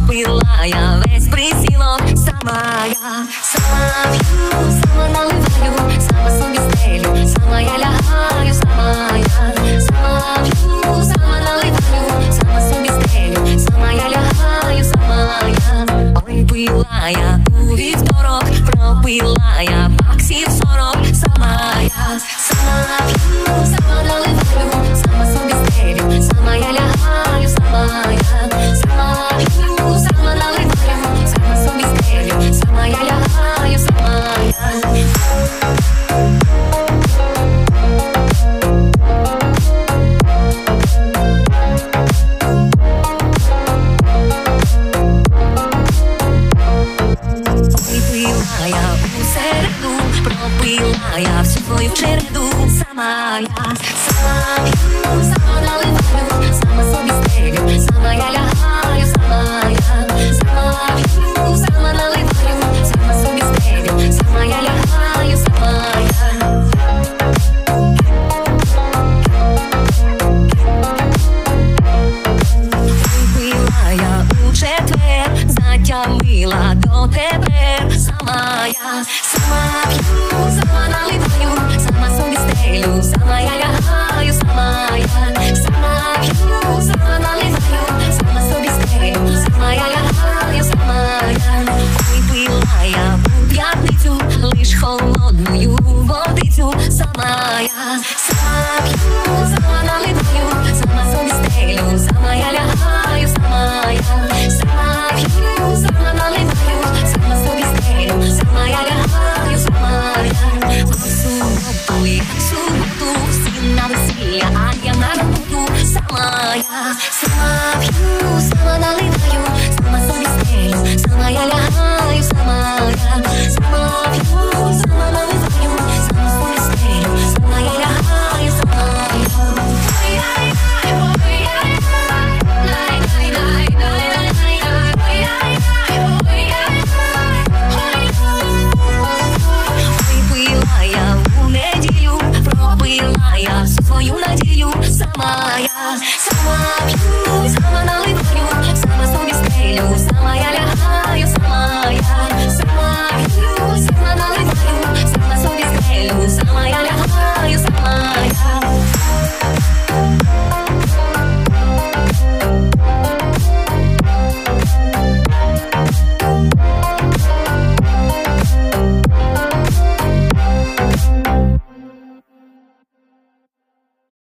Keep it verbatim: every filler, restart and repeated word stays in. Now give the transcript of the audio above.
пропила я весь присілок. Сама я, сама п'ю, сама наливаю, сама собі стелю, сама я лягаю, сама я, сама п'ю, сама наливаю, сама собі стелю, сама я лягаю, сама я. Ой, пила я у вівторок, пропила я баксів сорок. Сама я, сама п'ю, сама наливаю, сама собі стелю, сама я лягаю, сама я, сама п'ю, сама наливаю, сама собі стелю, сама я лягаю, сама я. Я у середу пропила я всю твою череду. Сама я, сама п'ю, сама наливаю, сама собі стелю, сама я лягаю, сама я, сама п'ю, сама наливаю, сама собі стелю, сама я лягаю, сама я. Випила я у четвер, затямила до тепер. Сама я, сама п'ю, сама наливаю, сама собі стелю, сама я лягаю, сама я, сама п'ю, сама наливаю, сама собі стелю, сама я лягаю, сама я. Випила я у п'ятницю лиш холодною водицю. Сама я, сама п'ю, сама